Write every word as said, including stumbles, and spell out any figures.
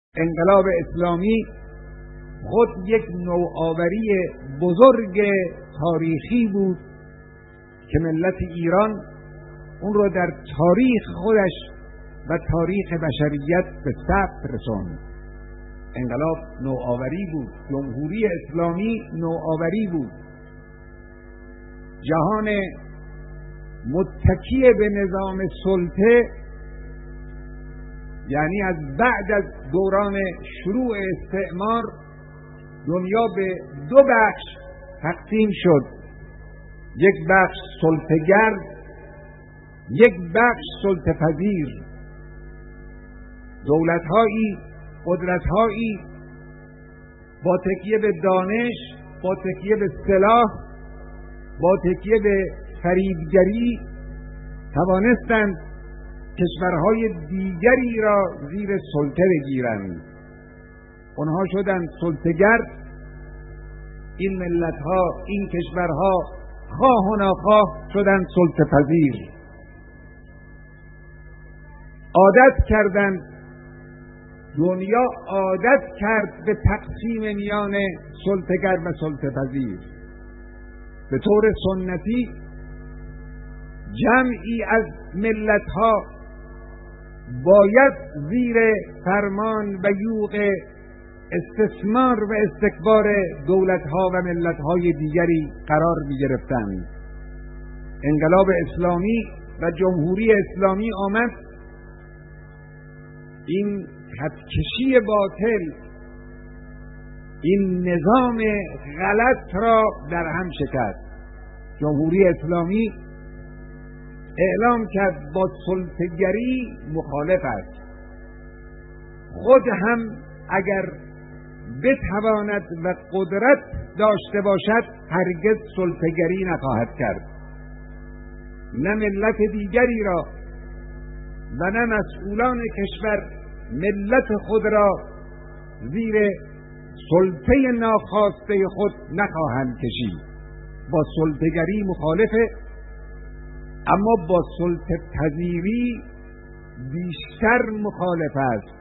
انقلاب اسلامی خود یک نوآوری بزرگ تاریخی بود که ملت ایران اون رو در تاریخ خودش و تاریخ بشریت به ثبت رساند. انقلاب نوآوری بود، جمهوری اسلامی نوآوری بود. جهان متکی به نظام سلطه، یعنی از بعد از دوران شروع استعمار، دنیا به دو بخش تقسیم شد. یک بخش سلطه‌گر، یک بخش سلطه‌پذیر. دولت‌هایی، قدرت‌هایی با تکیه به دانش، با تکیه به سلاح، با تکیه به فریبگری توانستند کشورهای دیگری را زیر سلطه بگیرند. اونها شدند سلطه‌گر. این ملت‌ها، این کشورها خواه و ناخواه شدند سلطه‌پذیر. عادت کردند، دنیا عادت کرد به تقسیم میان سلطه‌گر و سلطه‌پذیر. به طور سنتی جمعی از ملت‌ها باید زیر فرمان و یوغ استثمار و استکبار دولت‌ها و ملت‌های دیگری قرار می‌گرفتند. انقلاب اسلامی و جمهوری اسلامی آمد این خطکشی باطل، این نظام غلط را در هم شکست. جمهوری اسلامی اعلام کرد با سلطه‌گری مخالف است. خود هم اگر بتواند و قدرت داشته باشد هرگز سلطه‌گری نخواهد کرد. نه ملت دیگری را و نه مسئولان کشور ملت خود را زیر سلطه ناخواسته خود نخواهند کشید. با سلطه‌گری مخالفه، اما با سلطه پذیری بیشتر مخالف است.